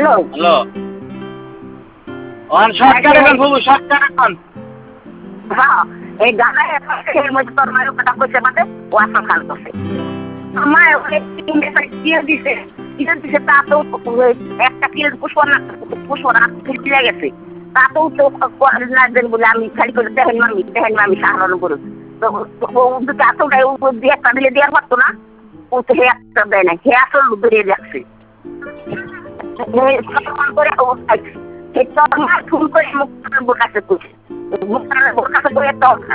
hello hello on shortcut এখন বাবু shortcut এখন হ্যাঁ এই গানায় এর মধ্যে তোর মায়ের কথা কইছে মানে ওয়াসা খান করছে আমার ওই তিনটে দিয়ে দিছে তা তো একটা কিলো পুষ্পনা ফিরে গেছে তা তো না দেন বলে আমি খালি করে দেখেন মামি সাহায্য করুন তো ও দুটো এতটাই দিয়ে একটা দিলে দেওয়ার পারতো না ও তো হে একটা দেয় না হে আসল বেরিয়ে যাচ্ছে করে অবস্থা ফোন করে মুখ বোর কাছে করছে মুখ বোর কাছে করে একটা